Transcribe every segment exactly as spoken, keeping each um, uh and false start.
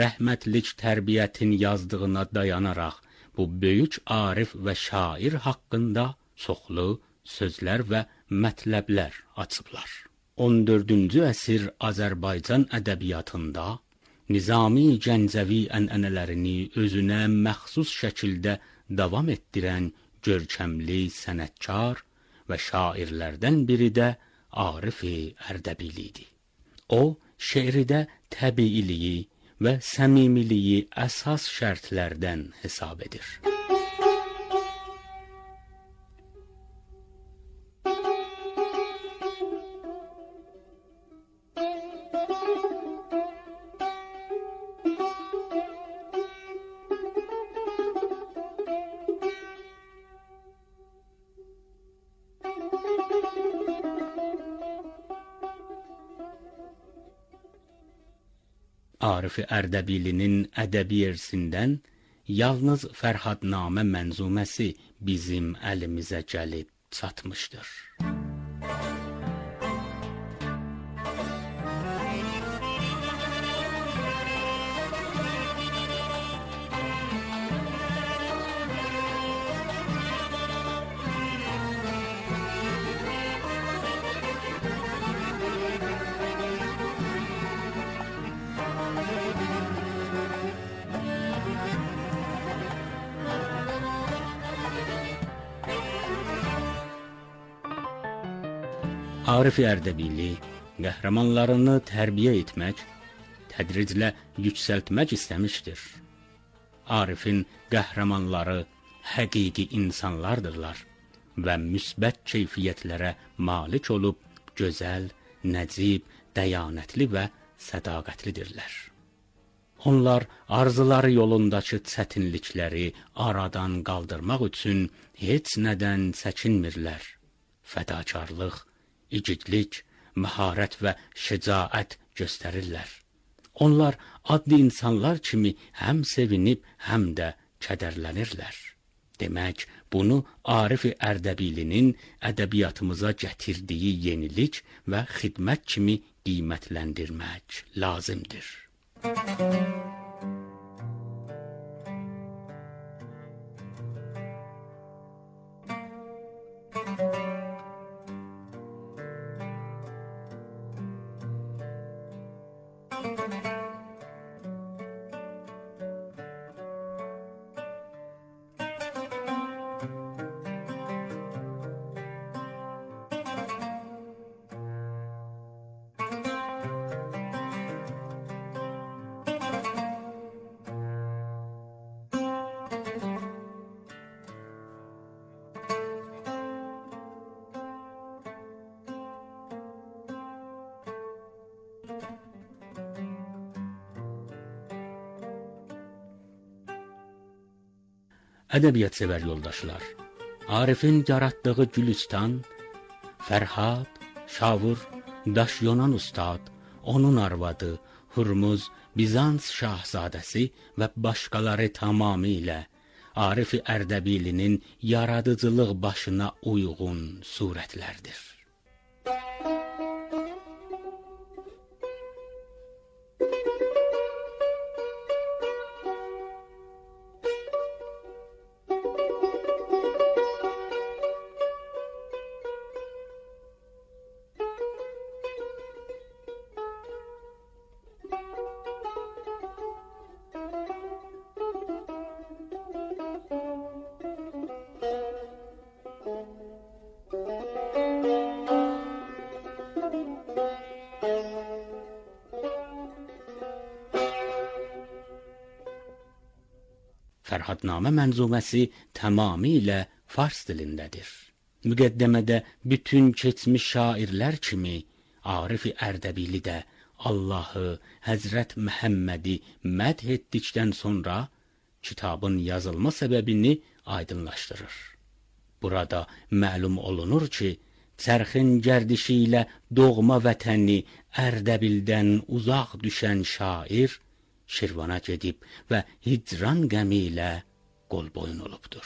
rəhmətlik tərbiyyətin yazdığına dayanaraq bu böyük arif və şair haqqında çoxlu sözlər və mətləblər açıblar. on dördüncü əsr Azərbaycan ədəbiyyatında Nizami Gəncəvi ənənələrini özünə məxsus şəkildə davam etdirən görkəmli sənətkar və şairlərdən biri də Arif-i Ərdəbili idi. O, şeirdə təbiiliyi və səmimiliyi əsas şərtlərdən hesab edir. Arif-i Ərdəbilinin ədəbi irsindən yalnız Fərhadnamə mənzuməsi bizim əlimizə gəlib çatmışdır. Arif-i Ərdəbili qəhrəmanlarını tərbiyə etmək, tədriclə yüksəltmək istəmişdir. Arifin qəhrəmanları həqiqi insanlardırlar və müsbət keyfiyyətlərə malik olub gözəl, nəcib, dəyanətli və sədaqətlidirlər. Onlar arzuları yolundakı çətinlikləri aradan qaldırmaq üçün heç nədən çəkinmirlər. Fədakarlıq, igidlik, məharət və şəcaət göstərirlər. Onlar adlı insanlar kimi həm sevinib, həm də kədərlənirlər. Demək, bunu Arif-i Ərdəbilinin ədəbiyyatımıza gətirdiyi yenilik və xidmət kimi qiymətləndirmək lazımdır. Ədəbiyyat sevər yoldaşlar, Arifin yaratdığı Gülüstan, Fərhad, Şavur, Daşyonan ustad, onun arvadı, Hurmuz, Bizans şahzadəsi və başqaları tamamilə Arif-i Ərdəbilinin yaradıcılıq başına uyğun surətlərdir. Fərhadnamə mənzuməsi tamamilə fars dilindədir. Müqəddəmədə bütün keçmiş şairlər kimi Arif-i Ərdəbili də Allahı, Həzrət Məhəmmədi mədh etdikdən sonra kitabın yazılma səbəbini aydınlaşdırır. Burada məlum olunur ki, çərxin gərdişi ilə doğma vətəni Ərdəbildən uzaq düşən şair Şirvana gedib və hicran qəmi ilə qolboyun olubdur.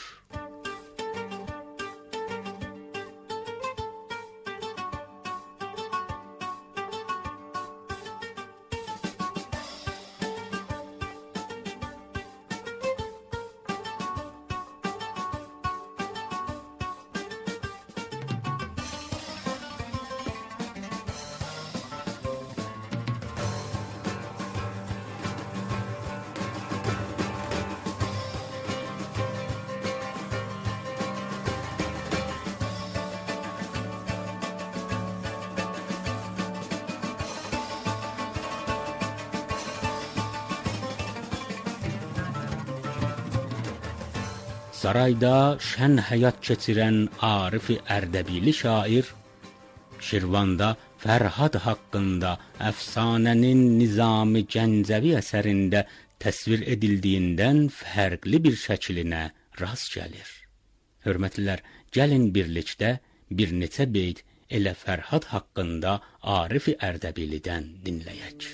Sarayda şən həyat keçirən Arif-i Ərdəbili şair, Şirvanda Fərhad haqqında əfsanənin Nizam-ı Gəncəvi əsərində təsvir edildiyindən fərqli bir şəklinə rast gəlir. Hörmətlilər, gəlin birlikdə bir neçə beyt elə Fərhad haqqında Arif-i Ərdəbilidən dinləyək.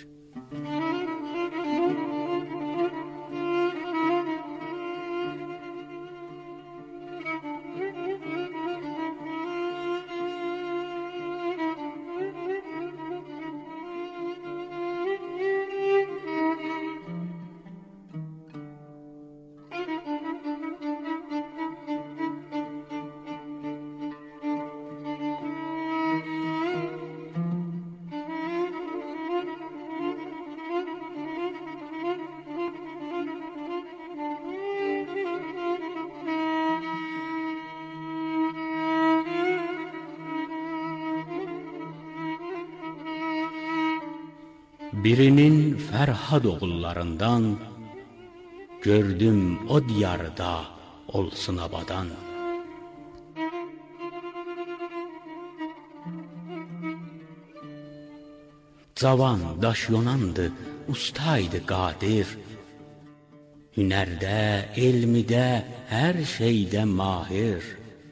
Birinin Fərhad oğullarından, gördüm o diyarda olsun abadan. Cavan, daşyonandı, ustaydı qadir, hünərdə, elmidə, hər şeydə mahir.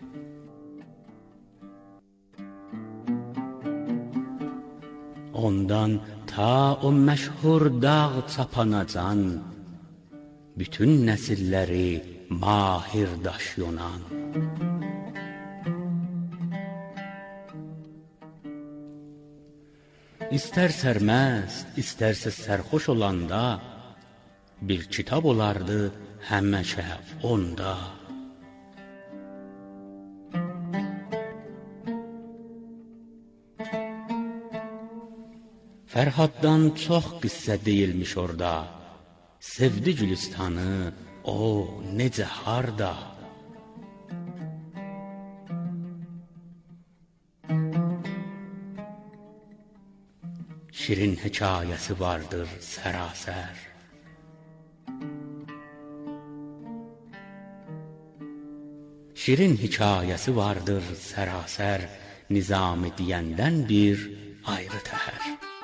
Ondan ta o məşhur dağ çapanacan, bütün nəsilləri mahir daşyonan. İstər sərməst, istərsə sərxoş olanda, bir kitab olardı həmişə onda. Fərhaddan çox qissə deyilmiş orada, sevdi Gülüstanı, o necə harda. Şirin hekayəsi vardır sərasər, Şirin hekayəsi vardır sərasər, Nizami deyəndən bir ayrı təhər.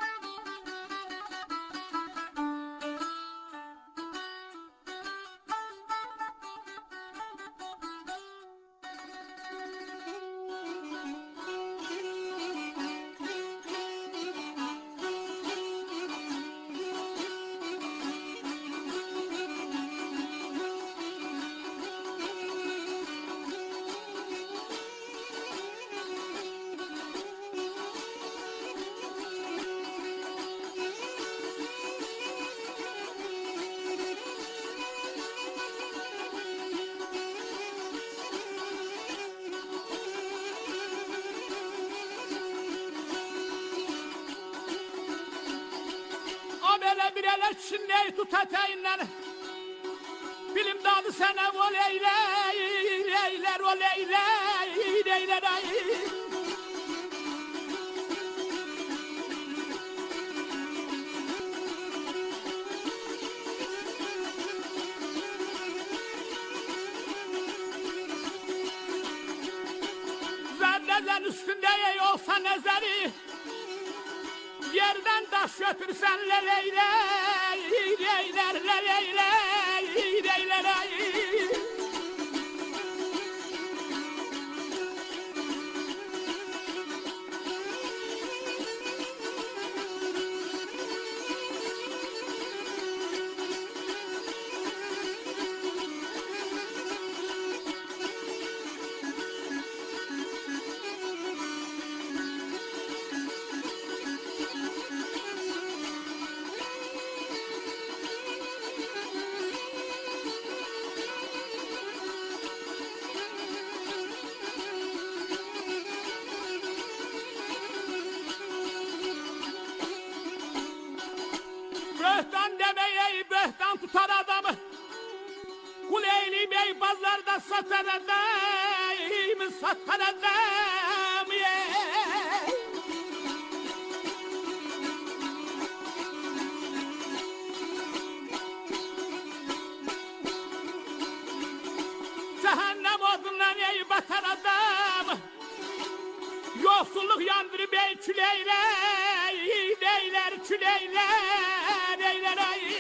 Bir elə çinləyi tut ətəyindən, bilim dadı sənə o leylək, leylər o leylək, leylər ay. Zərrəzən üstündə ey olsa nəzəri, yerdən daş götürsən leleyley, leyler, leleyley, leyler ay. Böhtan demeye böhtan tutar adamı, Kuleyli Bey pazarda satar adam, satar adam. Yoksulluk yandırıp ey küleyler, eyler küleyler, eyler ay.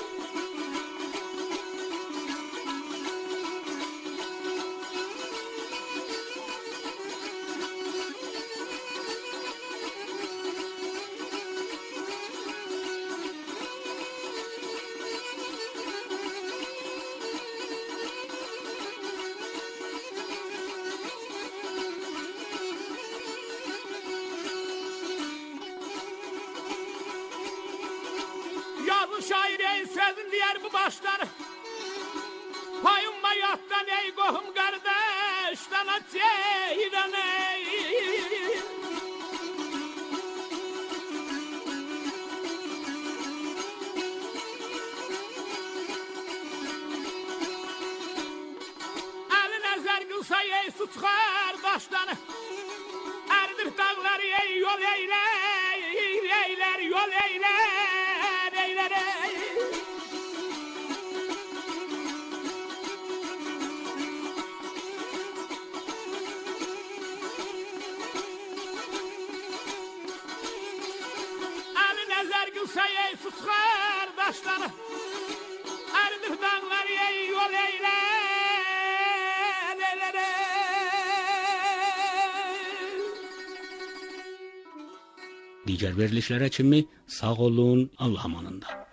Yazı şair ey sözün diğer bu başlar. Payınma yattan ey kohum kardeşten ateyden ey. Elin ezer kılsa ey su çıkar baştan. Erdir dağları ey yol eyler, eyler yol eyler, eyler ey. Elin ezer kılsa ey su çıkar baştan. Erdir dağları ey yol eyler, eyler ey. Diğer verilişlere için mi? Sağ olun, Allah'a emanında.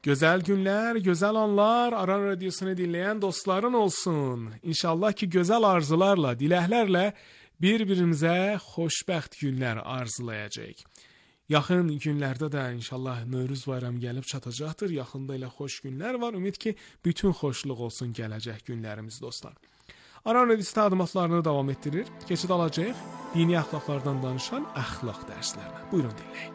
Gözəl günlər, gözəl anlar Aran Radiosunu dinləyən dostların olsun. İnşallah ki, gözəl arzularla, diləklərlə bir-birimizə xoşbəxt günlər arzulayacağıq. Yaxın günlərdə də inşallah Növrüz bayramı gəlib çatacaqdır. Yaxında elə xoş günlər var. Ümid ki, bütün xoşluq olsun gələcək günlərimiz dostlar. Aran Radiosu təqdimatlarını davam etdirir. Keçid alacağıq dini əxlaqlardan danışan əxlaq dərslərinə. Buyurun dinləyin.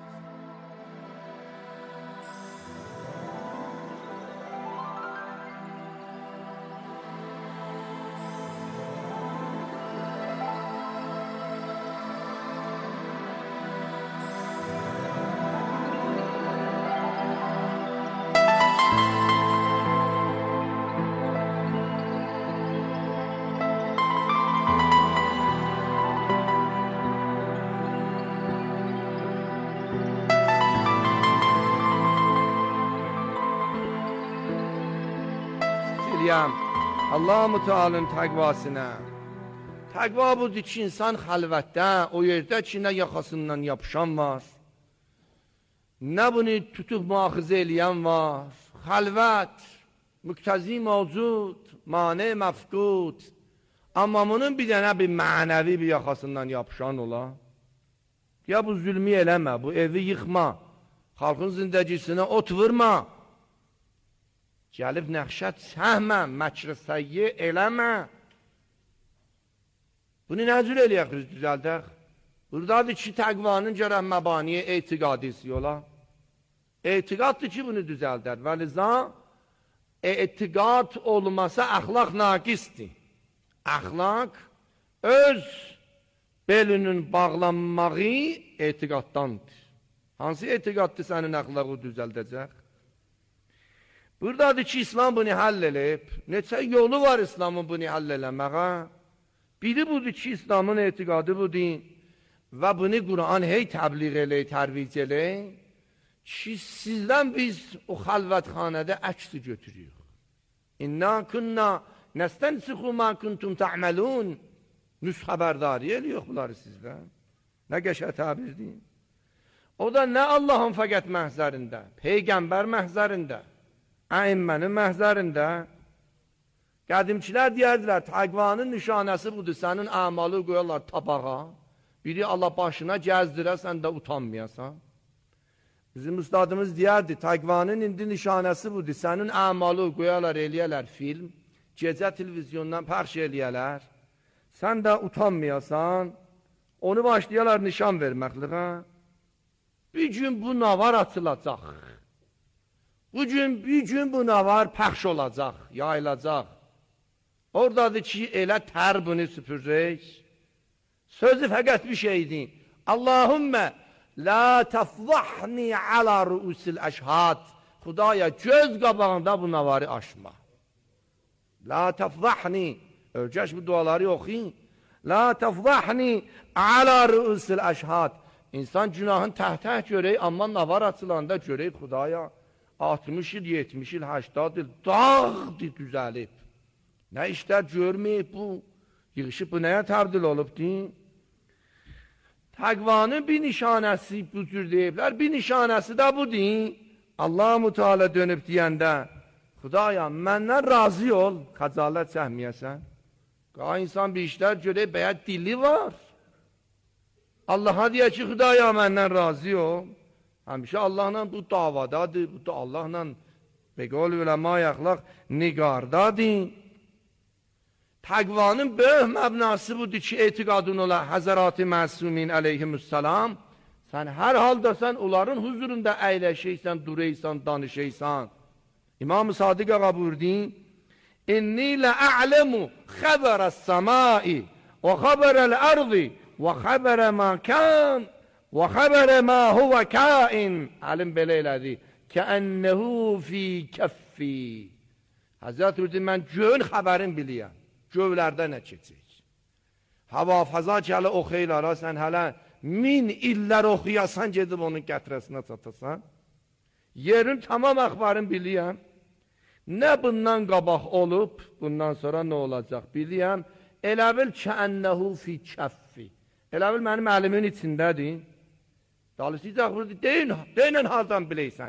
Allah-u Teala'nın təqvasına. Təqva budur ki, insan xəlvətdə, o yerdə ki, nə yaxasından yapışan var, nə bunu tutub müaxizə eləyən var. Xəlvət, müqtəzi mavcud, mane məfqud. Amma bunun bir dənə bir mənəvi bir yaxasından yapışan ola. Ya bu zülmü eləmə, bu evi yıxma, xalqın zindəgisinə ot vurma. Gəlib nəxşət səhmə, məkr səyyi eləmə. Bunu nə cür eləyək biz düzəldək? Buradadır ki, təqvanın gərək məbaniyə etiqadisi yola. Etiqaddır ki, bunu düzəldər. Və liza, etiqad olmasa əxlaq naqisdir. Əxlaq öz belinin bağlanmağı etiqaddandır. Hansı etiqaddır sənin əxlaqı düzəldəcək? Buradadır ki, İslam bunu həll eləyib. Neçə yolu var İslamın bunu həll eləməyə? Biri budur ki, İslamın etiqadı budur və bunu Quran hey təbliğ eləyir, tərvic eləyir ki, sizdən biz o xəlvətxanədə əksi götürüyoruz. İnna kunna nəstənsixu mə kuntum tə'məlun. Nüs xəbərdari eləyiyor bunları sizdən. Nə qəşə təbirdir. O da nə Allahın fəqət məhzərində, Peyğəmbər məhzərində, əyimmənin məhzərində. Qədimçilər deyərdilər, təqvanın nişanəsi budur, sənin əmalı qoyarlar tabağa, biri Allah başına gəzdirə, sən də utanmayasan. Bizim ustadımız deyərdi, təqvanın indi nişanəsi budur, sənin əmalı qoyarlar, eləyərlər film, gecə televizyondan pəxş eləyərlər, sən də utanmayasan, onu başlayarlar nişan verməkliğə. Bir gün bu navar açılacaq. Bu gün, bir gün bu navar pəxş olacaq, yayılacaq. Oradadır ki, elə tər bunu süpürəcək. Sözü fəqət bir şeydir. Allahümmə, la təfzahni alə rüusil əşhad. Xudaya, göz qabağında bu navarı aşma. La təfzahni, ölkəş bu duaları oxuyun. La təfzahni alə rüusil əşhad. İnsan günahın təhtə görək, amma navar açılanda görək Xudaya. altmış il, yetmiş il, həştad il, dağdır düzəlib. Nə işlər görməyib bu, yığışıb bu nəyə təbdil olubdur? Təqvanın bir nişanəsi bu cür deyiblər, bir nişanəsi də budur. Allah-u Teala dönüb deyəndə, Xudaya, məndən razı ol, xəcalət çəkməyəsən. Qağa insan bir işlər görək, bəyət dili var. Allaha deyək ki, Xudaya, məndən razı ol. Həmişə Allahla bu davadadır, bu da Allahla beqol uləma-i əxlaq niqardadır. Təqvanın böyük məbnası budur ki, etiqadın ola Həzərat-ı Məsumin əleyhissalam, sən hər halda sən onların huzurunda əyləşəysən, duraysan, danışaysan. İmam-ı Sadiq ağa buyurdu, İnni lə'ələmu xəbərəs-səmai və xəbərəl-ərzi və xəbərə mə kən və xəbərə mə huvə kəin. Əlim belə elədi, kəənnəhu fi kəffi. Həzrət buyurdu, mən göyün xəbərin biliyəm. Gövlərdə nə keçək? Hava fəza ki, hələ oxuylara, sən hələ min illər oxuyasan, gedib onun gətirəsinə çatasan. Yerin tamam əxbarın biliyəm. Nə bundan qabaq olub, bundan sonra nə olacaq biliyəm. Elə bil kəənnəhu fi kəffi. Elə bil mənim əlimin içindədir. Dalısıyacaq burada, deyin, deyin hardan biləysən.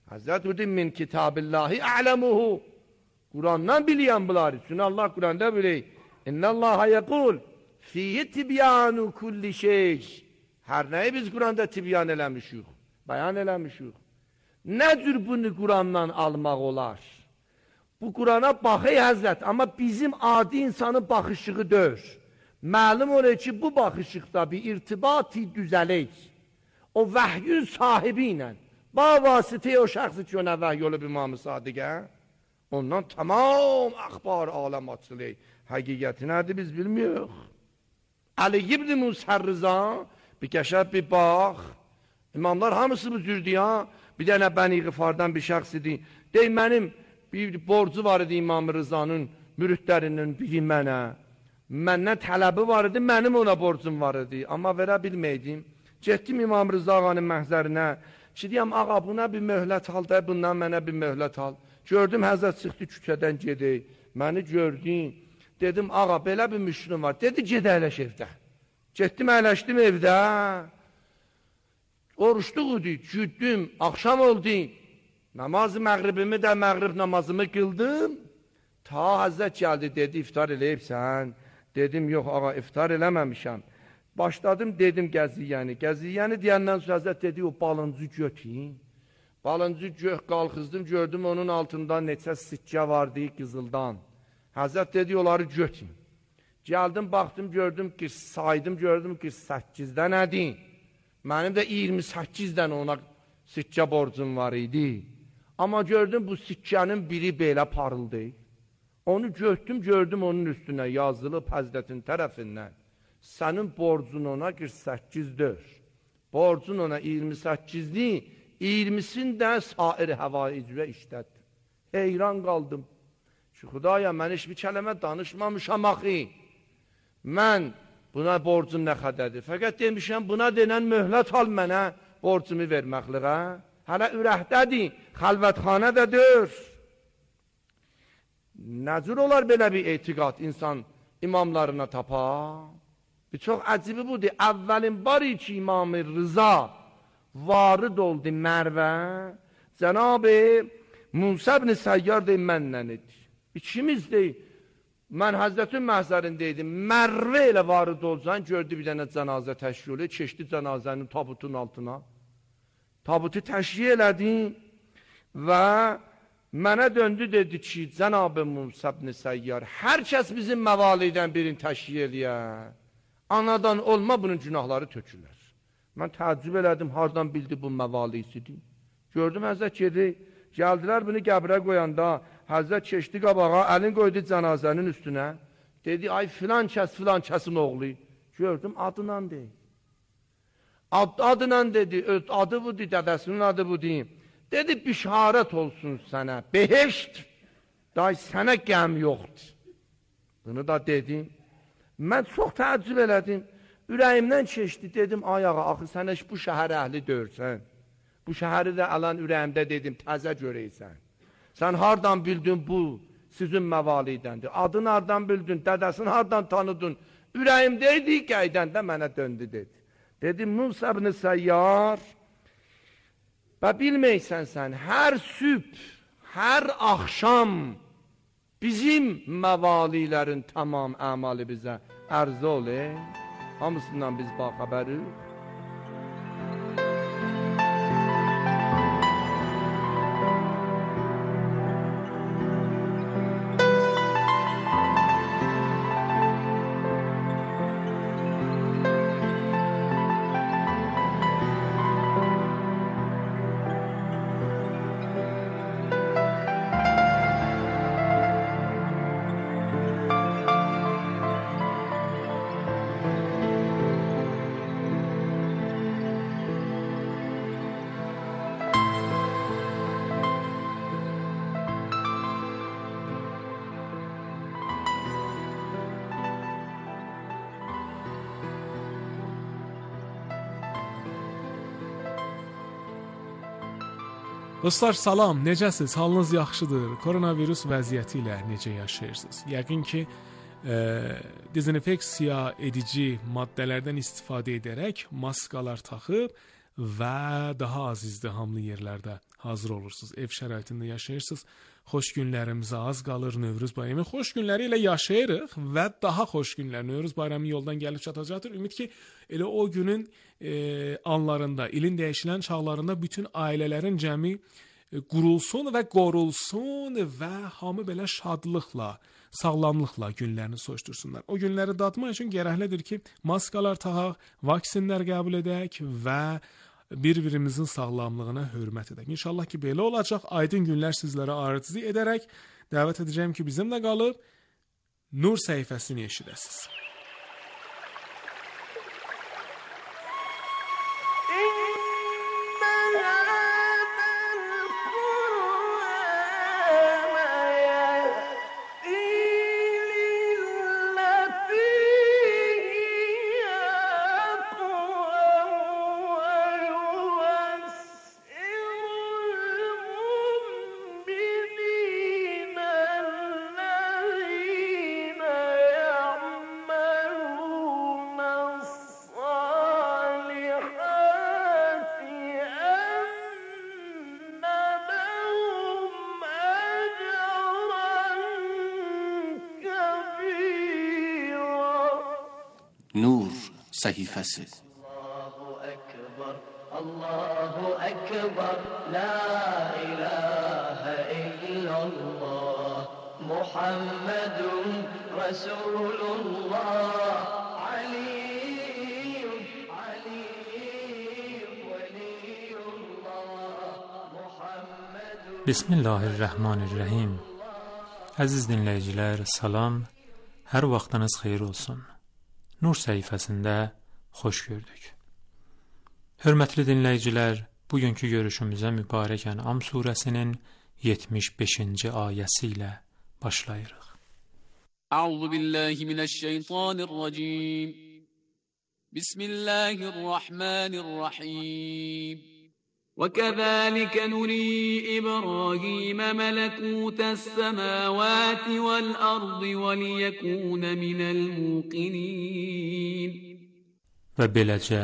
Həzrət buyurdu, min kitabillahi a'lemuhu. Kur'an'dan biliyəm bunları. Çünki Allah Kur'an'da bilir. İnnallaha yekul fihi tibyanu kulli şey. Hər nəyi biz Kur'an'da tibyan eləmişik, bəyan eləmişik. Nə cür bunu Kur'an'dan almaq olar? Bu Kur'an'a baxay Həzrət, amma bizim adi insanın baxışığı deyil. Məlum olur ki, bu baxışıqda bir irtibati düzələk. O vəhyün sahibi ilə, ba vasitəyə o şəxsi ki, ona vəhy olub İmam-ı Sadiqə, ondan tamam əxbar aləm açılır. Həqiqəti nədir biz bilmiyoruz. Ali ibn Musa Rıza bir kəşəf bir bax. İmamlar hamısı bu cürdür ya. Bir dənə Bəni Ğifardan bir şəxs idi. Dey, mənim bir borcu var idi İmam Rızanın müridlərinin biri mənə. Məndən tələbi var idi, mənim ona borcum var idi. Amma verə bilməydim. Getdim İmam Rıza ağanın məhzərinə. Ki, deyəm, ağa buna bir möhlət al da, bundan mənə bir möhlət al. Gördüm, Həzrət çıxdı küçədən gedək. Məni gördüm. Dedim, ağa, belə bir müşkülüm var. Dedi, ged əyləş evdə. Getdim, əyləşdim evdə. Oruçluq idi, güddüm, axşam oldu. Namazı məğribimi də məğrib namazımı qıldım. Ta Həzrət gəldi, dedi, iftar eləyibsən. Dedim, yox, ağa, iftar eləməmişəm. Başladım, dedim, gəziyyəni. Gəziyyəni deyəndən sonra Həzrət dedi, o balıncı götün. Balıncı gök qalxızdım, gördüm onun altında neçə sikkə vardı qızıldan. Həzrət dedi, onları götün. Gəldim, baxdım, gördüm ki, saydım, gördüm ki, səkkizdə nədir? Mənim də iyirmi səkkizdən ona sikkə borcum var idi. Amma gördüm, bu sikkənin biri belə parıldı. Onu götdüm, gördüm onun üstünə yazılıb Həzrətin tərəfindən. Sənin borcun ona qırx səkkizdir. Borcun ona iyirmi səkkizdir. iyirmisini də sair həvaicvə işlətdir. Heyran qaldım. Ki, Xudaya, mən heç bir kələmə danışmamışam axı. Mən buna borcum nə qədədir? Fəqət demişəm, buna denən möhlət al mənə borcumu verməkliğə. Hələ ürəkdədir, xəlvətxanədədir. Nəcür olar belə bir etiqat insan imamlarına tapar? Bir çox əcibi budur. Əvvəlin bari ki, İmam-ı Rıza varid oldu Mərvə, Cənab-ı Musa ibn Səyyar deyil, mənlə idi. İkimiz deyil, mən Həzrətin məhzərindeydim, Mərvə ilə varid olsan, gördü bir dənə cənazə təşkili, keçdi cənazənin tabutun altına. Tabutu təşkil elədi və mənə döndü, dedi ki, Cənab-ı Musa ibn Səyyar, hər kəs bizim məvalidən birini təşkil eləyər. Anadan olma bunun günahları tökülər. Mən təəccüb elədim, hardan bildi bu məvalisidir. Gördüm, Həzrət gedi, gəldilər bunu qəbrə qoyanda, Həzrət keçdi qabağa, əlin qoydu cənazənin üstünə. Dedi, ay filan kəs, filan kəsin oğlu. Gördüm, adından deyil. Ad, adından dedi, adı budur, dədəsinin adı budur. Dedi, bişarət olsun sənə, beheşt, day sənə qəm yoxdur. Bunu da dedim. Mən çox təəccüb elədim. Ürəyimdən keçdi, dedim, ay ağa, axı sən heç bu şəhər əhli dörsən. Bu şəhəri də alan ürəyimdə dedim, təzə görəysən. Sən hardan bildin bu sizin məvalidəndir? Adını hardan bildin, dədəsini hardan tanıdın? Ürəyimdəydi, qəydən də mənə döndü, dedi. Dedim, Musa ibn Səyyar, və bilməysən sən, hər süb, hər axşam bizim məvalilərin tamam əmalı bizə ərzə olur. Hamısından biz baxəbərik. Dostlar, salam, necəsiz? Halınız yaxşıdır? Koronavirus vəziyyəti ilə necə yaşayırsınız? Yəqin ki, e, dezinfeksiya edici maddələrdən istifadə edərək maskalar taxıb və daha az izdihamlı yerlərdə hazır olursunuz. Ev şəraitində yaşayırsınız. Xoş günlərimizə az qalır Novruz bayramı. Xoş günləri ilə yaşayırıq və daha xoş günlər Novruz bayramı yoldan gəlib çatacaqdır. Ümid ki, elə o günün e, anlarında, ilin dəyişilən çağlarında bütün ailələrin cəmi e, qurulsun və qorulsun və hamı belə şadlıqla, sağlamlıqla günlərini soyuştursunlar. O günləri dadmaq üçün gərəklidir ki, maskalar taxaq, vaksinlər qəbul edək və bir-birimizin sağlamlığına hörmət edək. İnşallah ki, belə olacaq. Aydın günlər sizlərə arzu edərək dəvət edəcəm ki, bizimlə qalıb Nur səhifəsini eşidəsiniz. Nur səhifəsi. Allahu Ekber, Allahu Ekber, La ilahe illallah, Muhammedun Resulullah, Aliyyun, Aliyyun, Veliyullah, Muhammedun. Bismillahirrahmanirrahim. Əziz dinləyicilər, salam, hər vaxtınız xeyir olsun. Nur səhifəsində xoş gördük. Hörmətli dinləyicilər, bugünkü görüşümüzə mübarək Ən'am surəsinin yetmiş beşinci ayəsi ilə başlayırıq. Əuzu billahi mineşşeytanirracim. Bismillahirrahmanirrahim. وَكَذَلِكَ نُرِي إِبْرَاهِيمَ مَلَكُوتَ السَّمَاوَاتِ وَالْأَرْضِ وَلِيَكُونَ مِنَ الْمُوقِنِينَ Və beləcə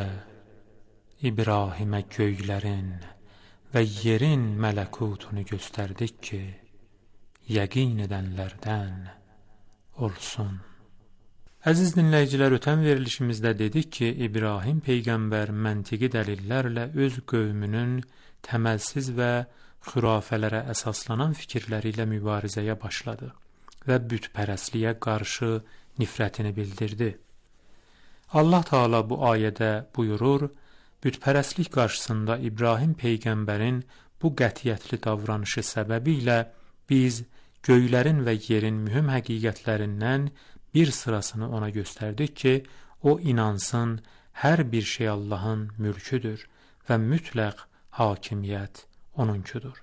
İbrahimə göylərin və yerin mələkutunu göstərdik ki, yəqin edənlərdən olsun. Əziz dinləyicilər, ötən verilişimizdə dedik ki, İbrahim Peyğəmbər məntiqi dəlillərlə öz qövmünün təməlsiz və xürafələrə əsaslanan fikirləri ilə mübarizəyə başladı və bütpərəstliyə qarşı nifrətini bildirdi. Allah Teala bu ayədə buyurur, bütpərəstlik qarşısında İbrahim Peyğəmbərin bu qətiyyətli davranışı səbəbilə biz göylərin və yerin mühüm həqiqətlərindən bir sırasını ona göstərdik ki, o inansın, hər bir şey Allahın mülküdür və mütləq hakimiyyət onunkudur.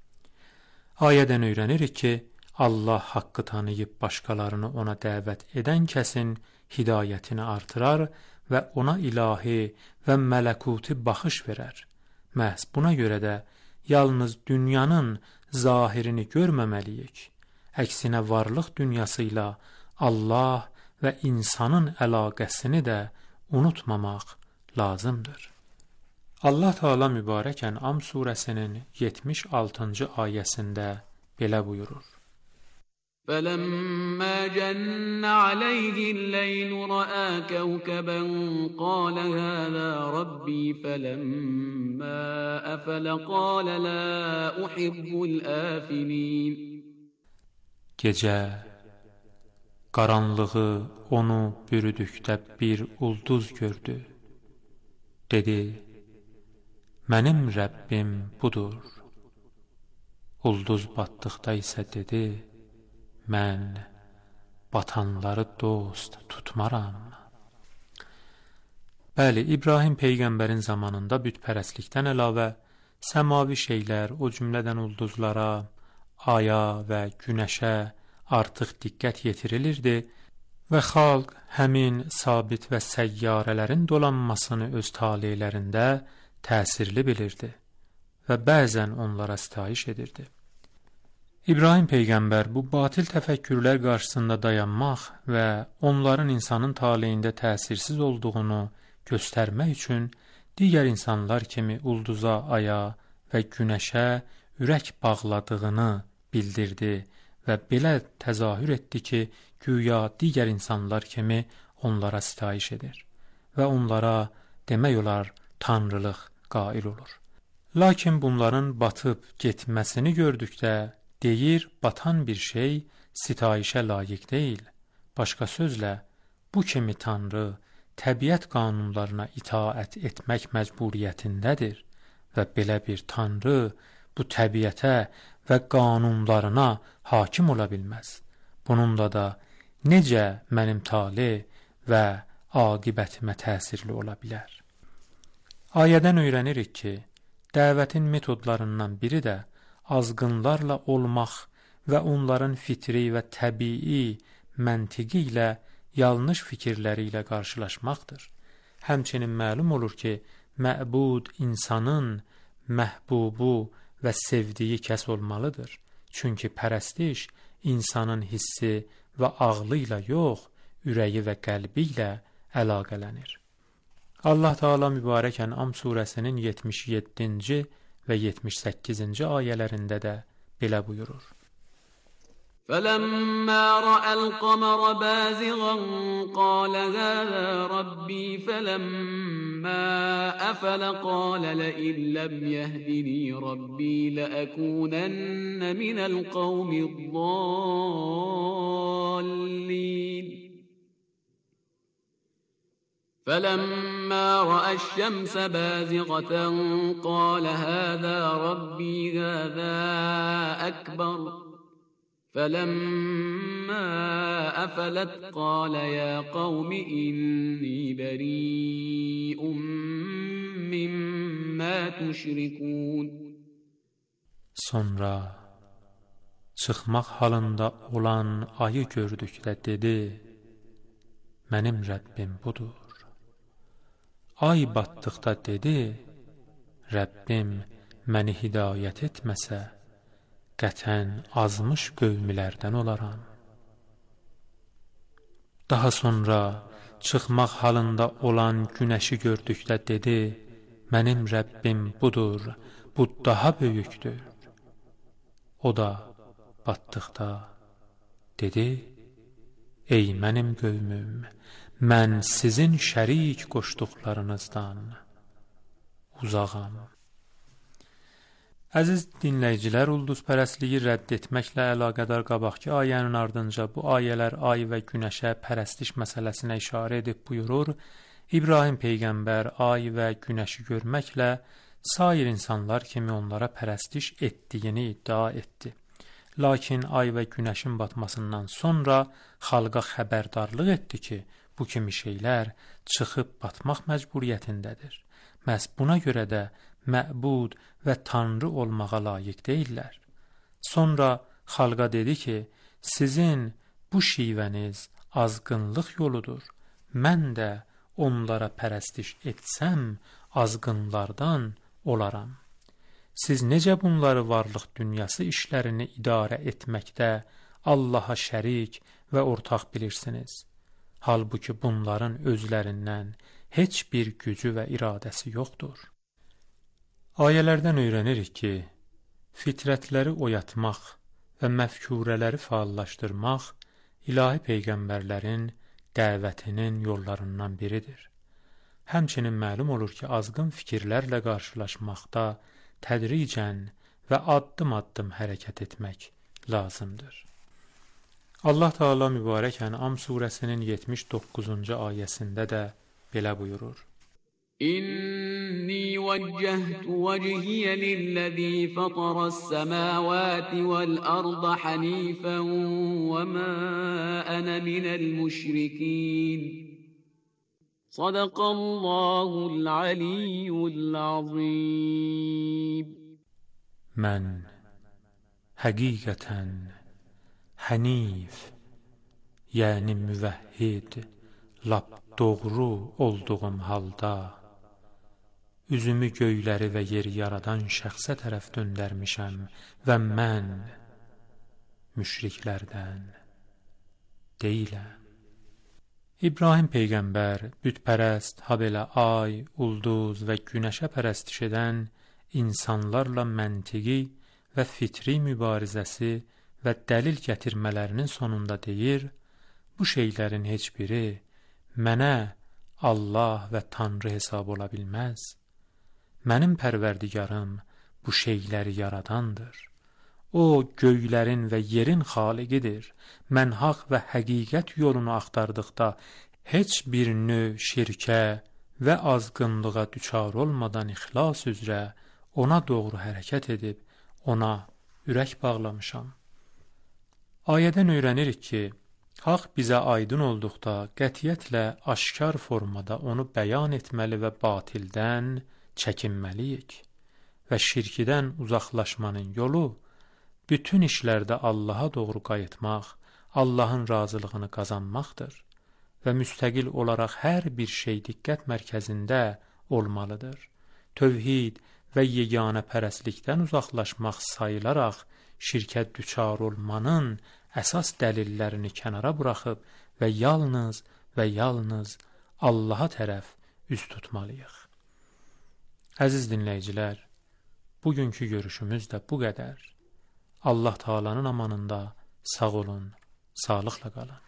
Ayədən öyrənirik ki, Allah haqqı tanıyıb başqalarını ona dəvət edən kəsin hidayətini artırar və ona ilahi və mələkuti baxış verər. Məhz buna görə də yalnız dünyanın zahirini görməməliyik. Əksinə varlıq dünyasıyla Allah və insanın əlaqəsini də unutmamaq lazımdır. Allah Teala mübarək Ən'am surəsinin yetmiş altıncı ayəsində belə buyurur. فَلَمَّا جَنَّ عَلَيْهِ اللَّيْلُ رَأَى كَوْكَبًا قَالَ هَذَا رَبِّي فَلَمَّا أَفَلَ قَالَ لَا أُحِبُّ الْآفِلِينَ Gecə qaranlığı onu bürüdükdə bir ulduz gördü. Dedi, mənim Rəbbim budur. Ulduz batdıqda isə dedi, mən batanları dost tutmaram. Bəli, İbrahim Peyğəmbərin zamanında bütpərəstlikdən əlavə səmavi şeylər, o cümlədən ulduzlara, aya və günəşə artıq diqqət yetirilirdi və xalq həmin sabit və səyyarələrin dolanmasını öz talelərində təsirli bilirdi və bəzən onlara sitayiş edirdi. İbrahim Peyğəmbər bu batil təfəkkürlər qarşısında dayanmaq və onların insanın taleyində təsirsiz olduğunu göstərmək üçün digər insanlar kimi ulduza, aya və günəşə ürək bağladığını bildirdi və belə təzahür etdi ki, güya digər insanlar kimi onlara sitayiş edir və onlara demək olar tanrılıq qail olur. Lakin bunların batıb getməsini gördükdə deyir, batan bir şey sitayişə layiq deyil. Başqa sözlə, bu kimi tanrı təbiət qanunlarına itaət etmək məcburiyyətindədir və belə bir tanrı bu təbiətə və qanunlarına hakim ola bilməz. Bununla da necə mənim tale və aqibətimə təsirli ola bilər? Ayədən öyrənirik ki, dəvətin metodlarından biri də azğınlarla olmaq və onların fitri və təbii məntiqi ilə yanlış fikirləri ilə qarşılaşmaqdır. Həmçinin məlum olur ki, məbud insanın məhbubu və sevdiyi kəs olmalıdır. Çünki pərəstiş insanın hissi və ağlı ilə yox, ürəyi və qəlbi ilə əlaqələnir. Allah Teala mübarək Ən'am surəsinin yetmiş yeddinci və yetmiş səkkizinci ayələrində də belə buyurur. فَلَمَّا رَأَى الْقَمَرَ بَازِغًا قَالَ هَذَا رَبِّي فَلَمَّا أَفَلَ قَالَ لَئِن لَّمْ يَهْدِنِي رَبِّي لَأَكُونَنَّ مِنَ الْقَوْمِ الضَّالِّينَ فَلَمَّا رَأَى الشَّمْسَ بَازِغَةً قَالَ هَذَا رَبِّي هَذَا أَكْبَرُ فَلَمَّا أَفَلَتْ قَالَ يَا قَوْمِ إِنِّي بَرِيءٌ مِّمَّا تُشْرِكُونَ Sonra çıxmaq halında olan ayı gördükdə dedi, mənim Rəbbim budur. Ay batdıqda dedi, Rəbbim məni hidayət etməsə, qətən azmış qövmlərdən olaram. Daha sonra çıxmaq halında olan günəşi gördükdə dedi, mənim Rəbbim budur, bu daha böyükdür. O da batdıqda dedi, ey mənim qövmüm, mən sizin şərik qoşduqlarınızdan uzağam. Əziz dinləyicilər, ulduzpərəstliyi rədd etməklə əlaqədar qabaqki ayənin ardınca bu ayələr ay və günəşə pərəstiş məsələsinə işarə edib buyurur, İbrahim Peyğəmbər ay və günəşi görməklə sair insanlar kimi onlara pərəstiş etdiyini iddia etdi. Lakin ay və günəşin batmasından sonra xalqa xəbərdarlıq etdi ki, bu kimi şeylər çıxıb batmaq məcburiyyətindədir. Məhz buna görə də məbud və tanrı olmağa layiq deyirlər. Sonra xalqa dedi ki, sizin bu şivəniz azğınlıq yoludur. Mən də onlara pərəstiş etsəm, azğınlardan olaram. Siz necə bunları varlıq dünyası işlərini idarə etməkdə Allaha şərik və ortaq bilirsiniz? Halbuki bunların özlərindən heç bir gücü və iradəsi yoxdur. Ayələrdən öyrənirik ki, fitrətləri oyatmaq və məfkurələri faallaşdırmaq ilahi peyğəmbərlərin dəvətinin yollarından biridir. Həmçinin məlum olur ki, azğın fikirlərlə qarşılaşmaqda tədricən və addım-addım hərəkət etmək lazımdır. Allah Teala mübarək Ən'am surəsinin yetmiş doqquzuncu ayəsində də belə buyurur. إني وجهت وجهي للذي فطر السماوات والأرض حنيفا وما أنا من المشركين صدق الله العلي العظيم Mən həqiqətən hənif, yəni müvəhhid, lap doğru olduğum halda üzümü göyləri və yeri yaradan şəxsə tərəf döndərmişəm və mən müşriklərdən deyiləm. İbrahim Peyğəmbər bütpərəst, habelə ay, ulduz və günəşə pərəstiş edən insanlarla məntiqi və fitri mübarizəsi və dəlil gətirmələrinin sonunda deyir, bu şeylərin heç biri mənə Allah və Tanrı hesab ola bilməz. Mənim pərverdigarım bu şeyləri yaradandır. O, göylərin və yerin xaliqidir. Mən haqq və həqiqət yolunu axtardıqda heç bir növ şirkə və azğınlığa düçar olmadan ixlas üzrə ona doğru hərəkət edib, ona ürək bağlamışam. Ayədən öyrənirik ki, haqq bizə aydın olduqda qətiyyətlə aşkar formada onu bəyan etməli və batildən çəkinməliyik və şirkidən uzaqlaşmanın yolu bütün işlərdə Allaha doğru qayıtmaq, Allahın razılığını qazanmaqdır və müstəqil olaraq hər bir şey diqqət mərkəzində olmalıdır. Tövhid və yeganə pərəstlikdən uzaqlaşmaq sayılaraq şirkə düçar olmanın əsas dəlillərini kənara buraxıb və yalnız və yalnız Allaha tərəf üz tutmalıyıq. Əziz dinləyicilər, bugünkü görüşümüz də bu qədər. Allah Taala'nın amanında sağ olun, sağlıqla qalın.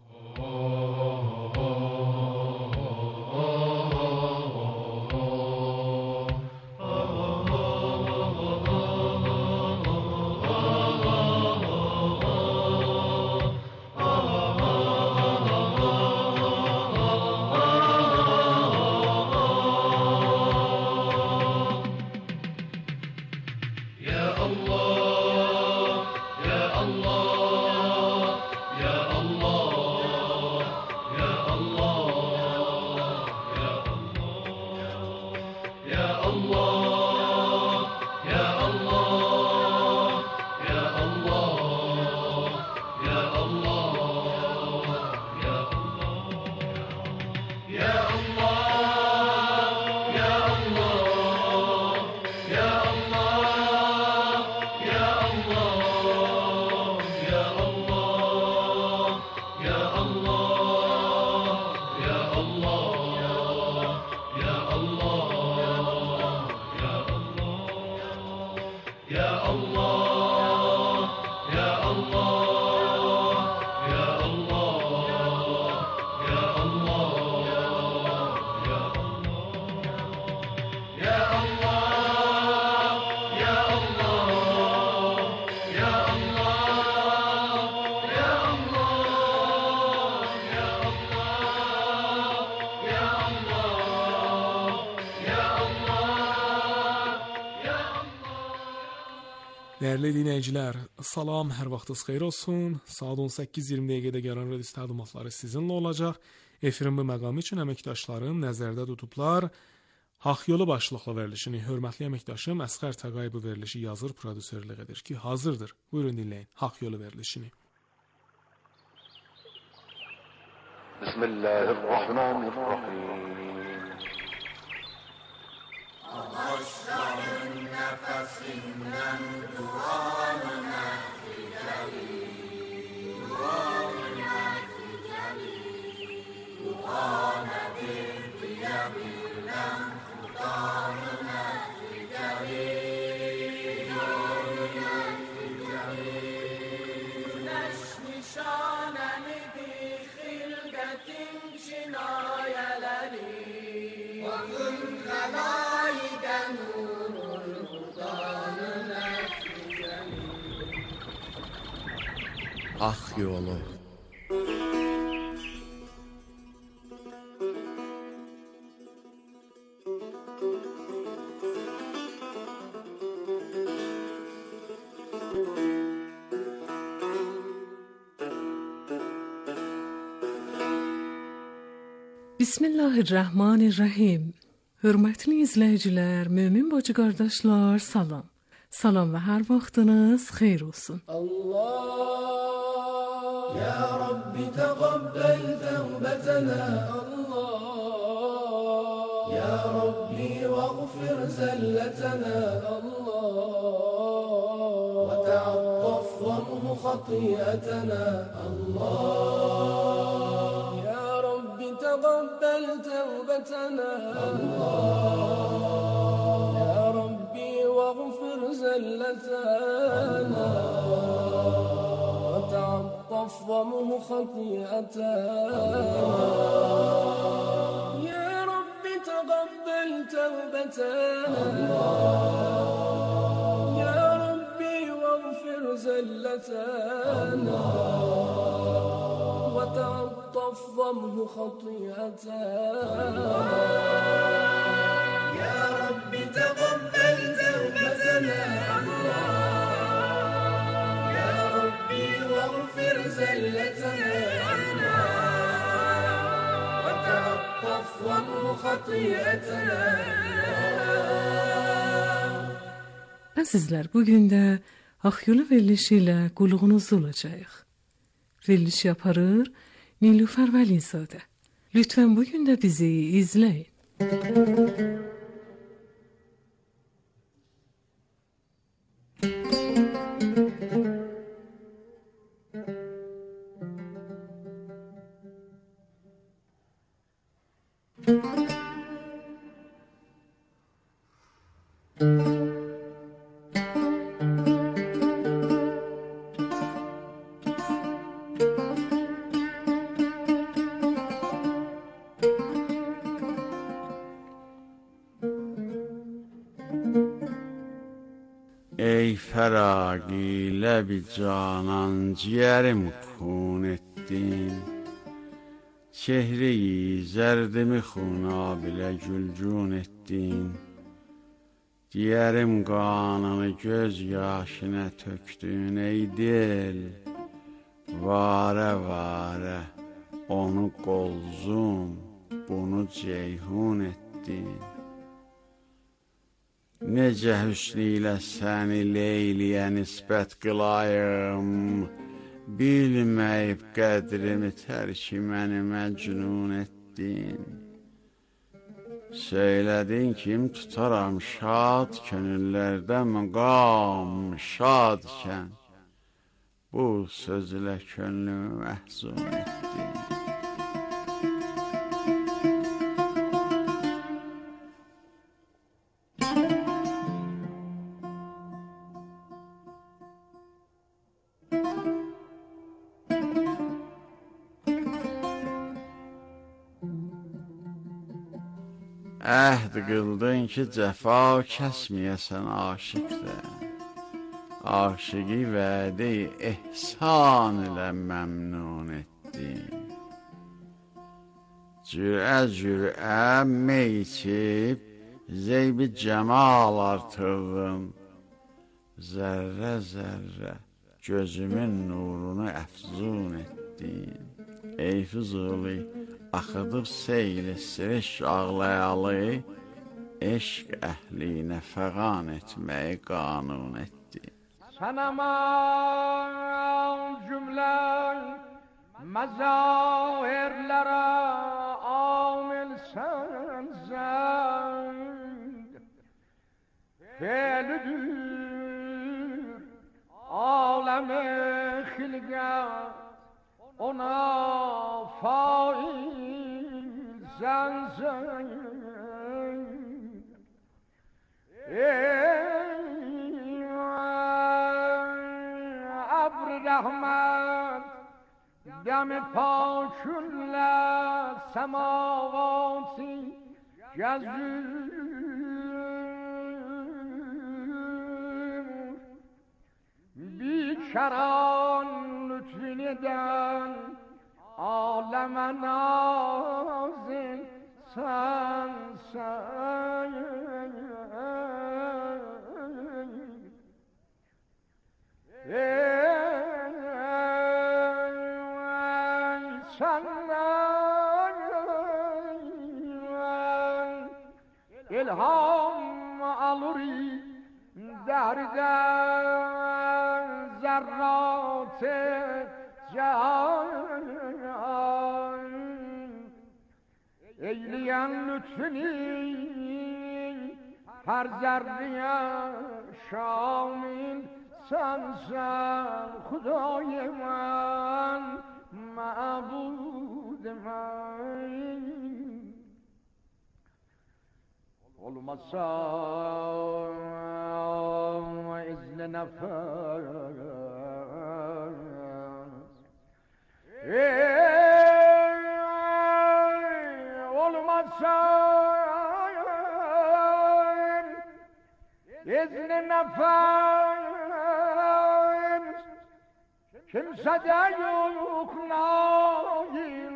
Dəyərli dinləyicilər, salam, hər vaxtınız xeyir olsun. Saat on səkkiz iyirmi dəqiqədə Gəran Radiosu təqdimatları sizinlə olacaq. Efirin bu məqamı üçün əməkdaşlarım nəzərdə tutublar. Haqq yolu başlıqlı verilişini hörmətli əməkdaşım Əsqər Tağay bu verilişi yazır, prodüserlik edir ki, hazırdır. Buyurun dinləyin Haqq yolu verilişini. Bismillahirrahmanirrahim. Ağaçların nefesinden duanı neticeli, duanı neticeli, dua nedir diyebilmem, Kur'an-ı neticeli, yolu neticeli. Güneş nişanenidir hildetin cinayeleri, bakın kalayden nurul Kur'an-ı neticeli. Hak yolu. Bismillahirrahmanirrahim. Hörmətli izləyicilər, mömin bacı qardaşlar, salam. Salam və hər vaxtınız xeyir olsun. Allah ya Rabbi təqabbal təvbətənə. Allah ya Rabbi vəğfir zəlletənə. Allah və tə'attaf vəmhu xatiyyətənə. Allah ya Rabbi təqabbal təvbətənə. Allah ya Rabbi vəğfir زلتنا وتعطف ومه خطيئتنا يا رب تقبل توبتنا يا ربي واغفر زلتنا وتعطف ومه خطيئتنا يا رب تقبل توبتنا يا ربي واغفر زلتنا وتعطف ومه خطيئتنا. Əzizlər, bugün də Axyolu verilişi ilə qulluğunuzda olacağıq. Verilişi yaparır Nilüfer Vəlizadə. Lütfən bugün də bizi izləyin. Ey feragiyle bir canan ciğerim kun ettin. Çehreyi zerdimi xunabile gülcun ettin. Ciğerim kanını göz yaşına töktün ey dil. Vare vare onu qolzum, bunu ceyhun ettin. Necə hüsnü ilə səni leyliyə nisbət qılayım, bilməyib qədrimi tərki məni məcnun etdin. Söylədin kim tutaram şad könüllərdə məqam şadkən, bu sözlə könlümü məhzun etdin. Əhd qıldın ki, cəfa kəsməyəsən aşiqdə. Aşıqi vədi ehsan ilə məmnun etdin. Cürə-cürə mey içib, zeybi cəmal artırdın. Zərrə-zərrə gözümün nurunu əfzun etdin. Ey Füzuli, axıdıb seyli siriş ağlayalı, eşq əhlinə fəğan etməyi qanun etdi. Sənəman cümlə məzahirlərə amil sənzənd, felüdür aləm-i xilqət, ona fail zənzənd. Ey abr-i rəhmət, dəm-i pakünlə səmavati gəzür. Bikəran lütfinidən aləmə nazil sənsən. Ey səndən ilham alır dərdən zərrat-ı can. Eyleyen lütfini her zerreye şamil sensen. Hudây men, ma'bud men. Olmazsa izle ey olmazsan izni nefes kimse de yok nail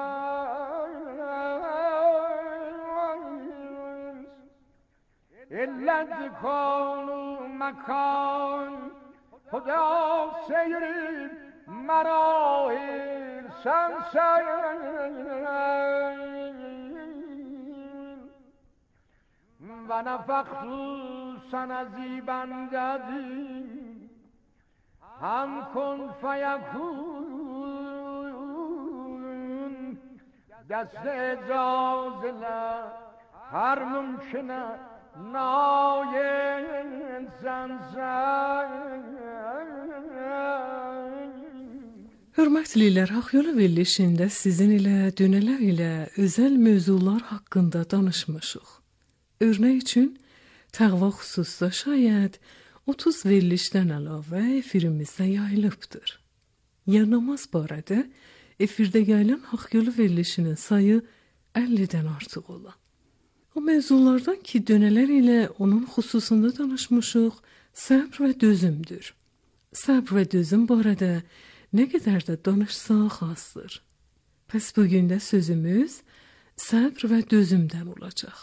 nefes illa dikanu mekan Huda seyri merahil sen sen ve nefektu sana zibendedim hem kun feyekun dest icaz ile her mümküne nail sen sen. Hörmətlilər, Haqq Yolu verilişində sizin ilə, dönələr ilə özəl mövzular haqqında danışmışıq. Örnək üçün, təqva xüsusda şayət otuz verilişdən əlavə efirimizdə yayılıbdır. Ya namaz barədə efirdə yayılan Haqq Yolu verilişinin sayı əllidən artıq olan. O mövzulardan ki, dönələr ilə onun xüsusunda danışmışıq, səbr və dözümdür. Səbr və dözüm barədə nə qədər də danışsaq azdır. Pəs bugün də sözümüz səbr və dözümdən olacaq.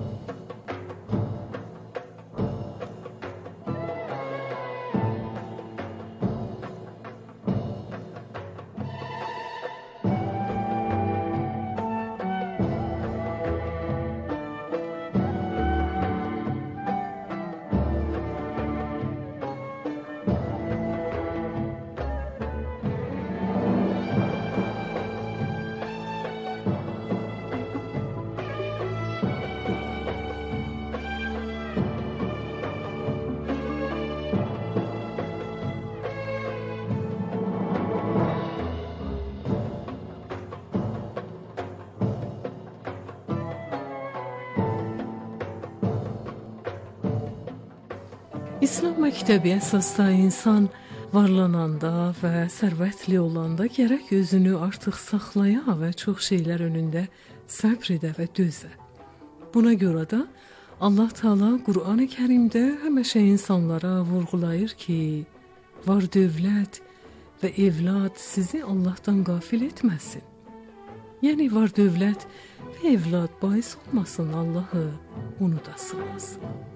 İslam məktəbi əsasda insan varlananda və sərvətli olanda gərək özünü artıq saxlaya və çox şeylər önündə səbr edə və dözə. Buna görə də Allah Teala Qur'an-ı Kərimdə həmişə insanlara vurğulayır ki, var dövlət və evlad sizi Allahdan qafil etməsin. Yəni var dövlət və evlad bais olmasın Allahı unudasınız.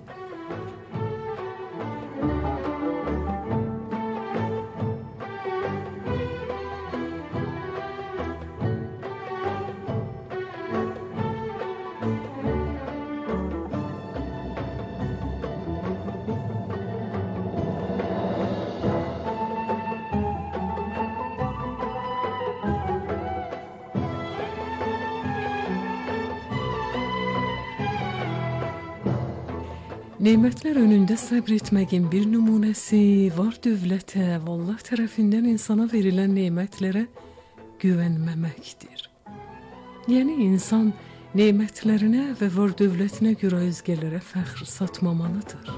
Nemətlər önündə səbr etməyin bir nümunəsi var dövlətə və Allah tərəfindən insana verilən nemətlərə güvənməməkdir. Yəni insan nemətlərinə və var dövlətinə görə özgələrə fəxr satmamalıdır.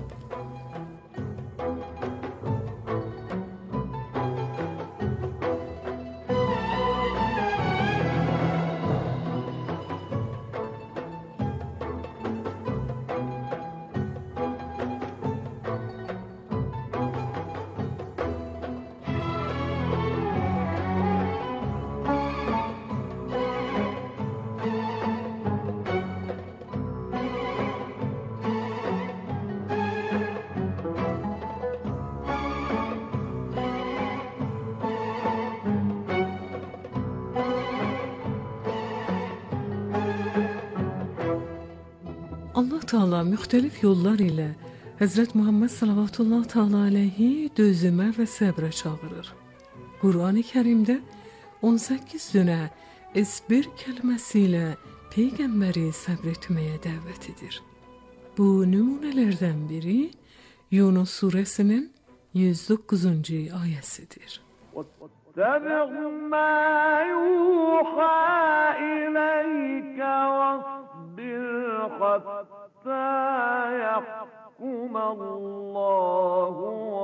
Allah Teala müxtəlif yollar ilə Həzrət Muhammed sallallahu teala aleyhi dözümə və səbrə çağırır. Qur'an-ı Kərimdə on səkkiz dönə esbir kəlməsi ilə Peyğəmbəri səbr etməyə dəvət edir. Bu nümunələrdən biri Yunus surəsinin yüz doqquzuncu ayəsidir. واتبع ما يوحى إليك واصبر حتى يحكم الله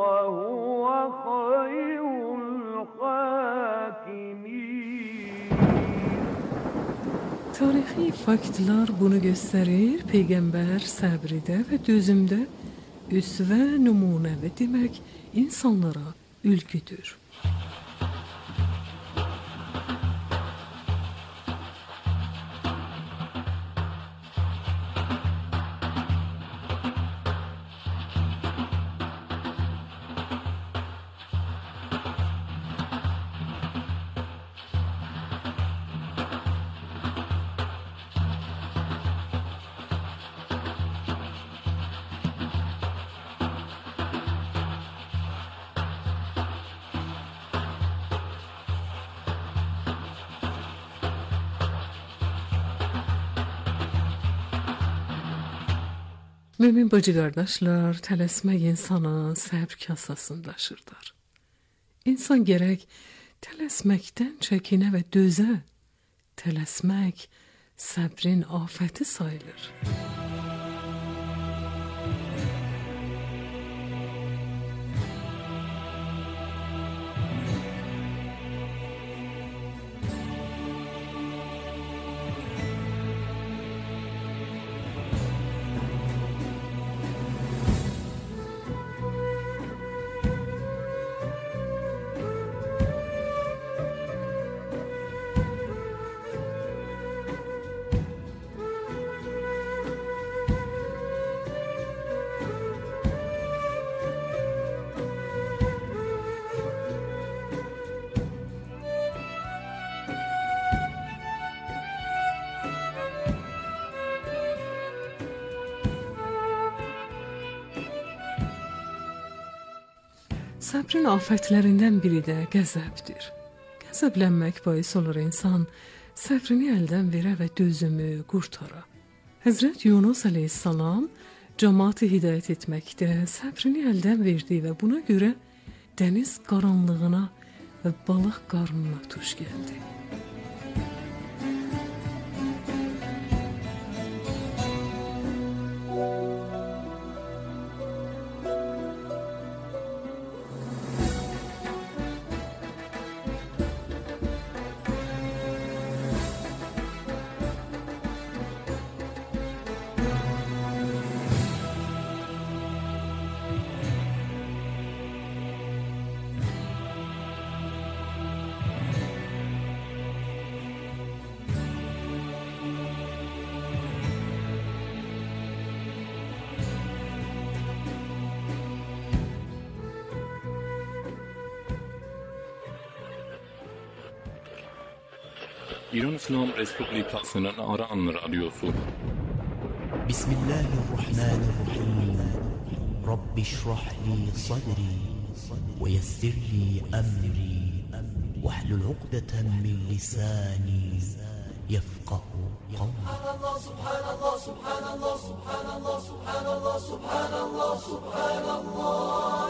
Tarixi faktlar bunu göstərir. Peyğəmbər səbridə və dözümdə üsvə nümunəvi demək insanlara ülgüdür. Mümin bacı qardaşlar, tələsmək insana səbr kasasını daşırlar. İnsan gərək tələsməkdən çəkinə və dözə. Tələsmək səbrin afəti sayılır. Səbrin afətlərindən biri də qəzəbdir. Qəzəblənmək bais olur insan səbrini əldən verə və dözümü qurtara. Həzrət Yunus əleyhissalam cəmaatı hidayət etməkdə səbrini əldən verdi və buna görə dəniz qaranlığına və balıq qarnına tuş gəldi. İran İslam Respublikasının Aran Radyosu. Bismillahirrahmanirrahim. Rabbi şrah li sadri ve yessir li emri ve hlul uqdeten min lisani yefqahu qawli. Subhanallah, subhanallah, subhanallah, subhanallah, subhanallah, subhanallah.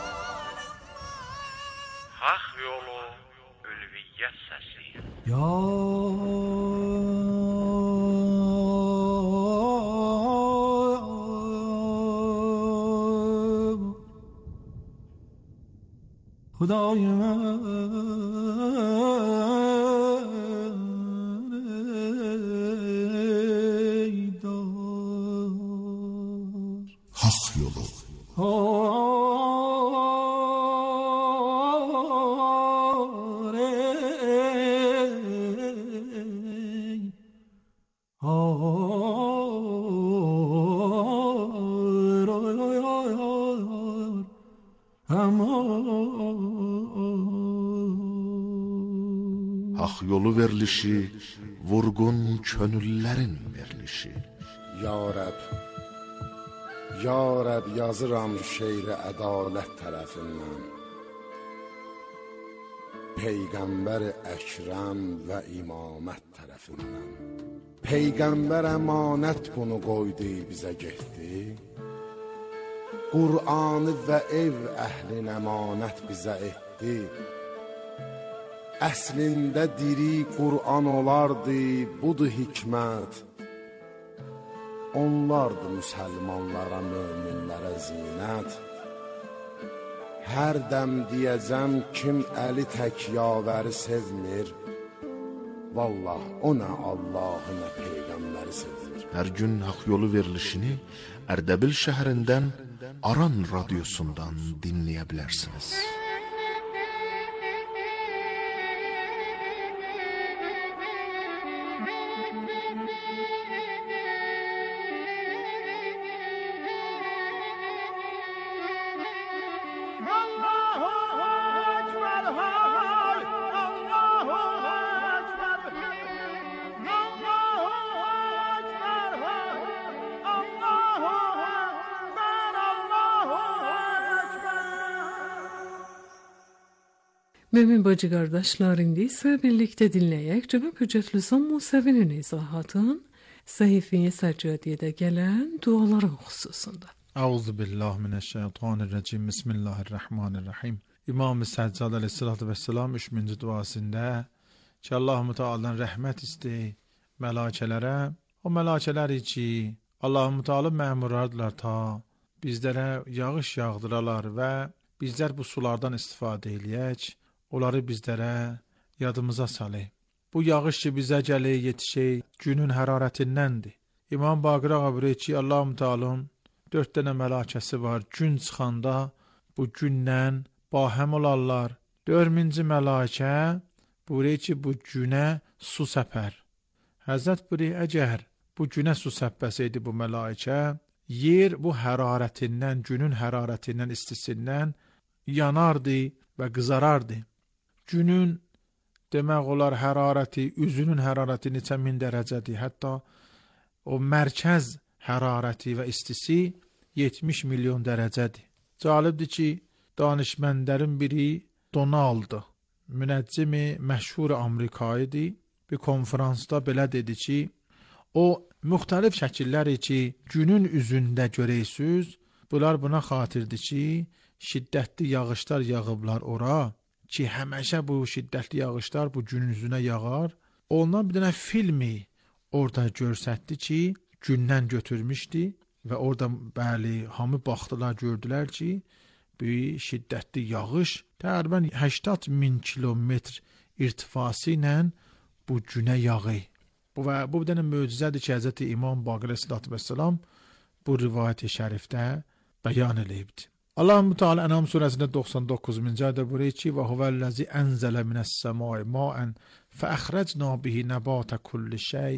Hak yolu ülviyyət səsi. Ya Xudayım Hak yolu. Hak yolu verilişi, vurgun könüllerin verilişi. Ya Rəb, Ya Rəb yazıram şeiri ədalət tərəfindən. Peyğəmbər-i Əkrəm və imamət tərəfindən. Peyğəmbər əmanət bunu qoydu bizə getdi. Qur'anı və ev əhlin əmanət bizə etdi. Əslində diri Qur'an olardı, budur hikmət. Onlardı müsəlmanlara, möminlərə zinət. Hər dəm deyəcəm kim əli tək yavəri sevmir, Vallah o nə Allahı nə Peyğəmbəri sevilir. Hər gün haqq yolu verilişini Ərdəbil şəhərindən Aran radiosundan dinləyə bilərsiniz. Mümin bacı qardaşlar, indi isə birlikdə dinləyək Cənab Hüccətlüzam Musəvinin izahatın səhifəyə səccadiyyədə gələn duaların xüsusunda. Əuzu billahi minəşşeytanirracim. Bismillahirrahmanirrahim. İmam Səccad əleyhissalatu vesselam üçüncü duasında ki, Allah-u Teala'dan rəhmət istəy mələkələrə, o mələkələri ki, Allah-u Teala məmurlardılar ta bizlərə yağış yağdıralar və bizlər bu sulardan istifadə eləyək. Onları bizlərə yadımıza salay. Bu yağış ki bizə gəlir, yetişək, günün hərarətindəndir. İmam Baqir ağa buyurur ki, Allah-u Teala'nın dörd dənə mələkəsi var. Gün çıxanda bu gündən bahəm olarlar. Dördüncü mələkə buyurur ki, bu günə su səpər. Həzrət buyurur, əgər bu günə su səpbəsəydi bu mələkə, yer bu hərarətindən, günün hərarətindən, istisindən yanardı və qızarardı. Günün demək olar hərarəti, üzünün hərarəti neçə min dərəcədir. Hətta o mərkəz hərarəti və istisi yetmiş milyon dərəcədir. Cəlibdir ki, danışmənlərin biri Donald, münəccimi məşhur Amerikayıdır. Bir konferansda belə dedi ki, o müxtəlif şəkilləri ki, günün üzündə görəysiniz, bunlar buna xatirdir ki, şiddətli yağışlar yağıblar ora, ki həməşə bu şiddətli yağışlar bu günün üzünə yağar. Ondan bir dənə filmi orada görsətdi ki, gündən götürmüşdü və orada bəli, hamı baxdılar, gördülər ki, bir şiddətli yağış təqribən səksən min kilometr irtifası ilə bu günə yağır. Bu və bu bir dənə möcüzədir ki, Həzrət İmam Baqir əleyhissalatu vesselam bu rivayət-i şərifdə bəyan eləyibdir. Allah-u Teala Ənam surəsində doxsan doqquzuncu ayədə buyurur ki, və huvəl-ləzi ənzələ minəs-səmai ma'an fəəxrəcna bihi nəbata kulli şey.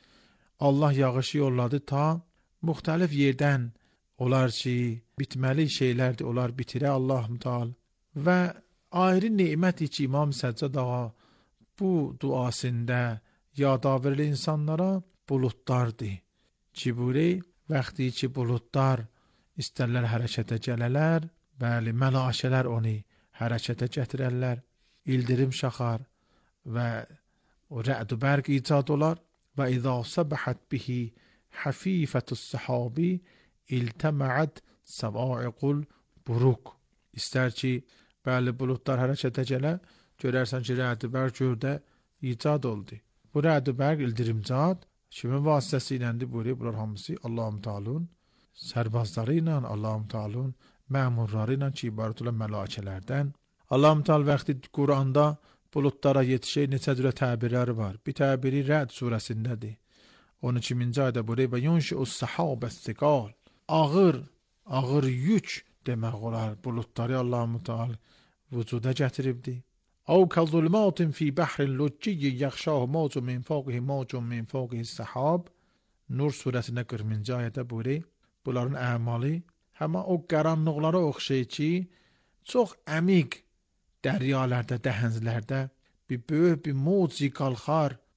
Allah yağışı yolladı ta müxtəlif yerdən olar ki, bitməli şeylərdir, onlar bitirə Allah-u Teala. Və ayrı nemət ki, İmam Səccad ağa bu duasında yadaverli insanlara buludlardır. Ki buyurur, vaxtı ki buludlar istərlər hərəkətə gələlər, bəli, mələkələr onu hərəkətə gətirərlər, ildirim şaxar və o rə'd-u bərq icad olar və izə səbəhət bihi həfifətüs səhabi iltəməət səvaiqul buruq. İstər ki, bəli, buludlar hərəkətə gələ, görərsən ki, rə'd-u bərq gördə icad oldu. Bu rə'd-u bərq ildirimcad, kimin vasitəsi iləndir buyuruyor, bunlar hamısı Allah-u Teala'nın sərbazları ilə, Allah-u Teala'nın məmurları ilə ki, ibarət olan mələkələrdən. Allah-u Teala vaxtı Quranda buludlara yetişək neçə cürə təbirləri var. Bir təbiri Rə'd surəsindədir. on ikinci ayədə buyuruyor və yunşi'us səhabəs-siqal. Ağır, ağır yük demək olar buludları Allah-u Teala vücuda gətiribdir. Əv kəzulmatin fi bəhrin lücciyyi yəxşahu mawcun min fawqihi mawcun min fawqihi səhab. Nur surəsində qırxıncı ayədə buyuruyor. Bunların əmalı həmə o qaranlıqlara oxşayır ki, çox əmiq dəryalarda, dəhənzlərdə bir böyük bir mövci qalxar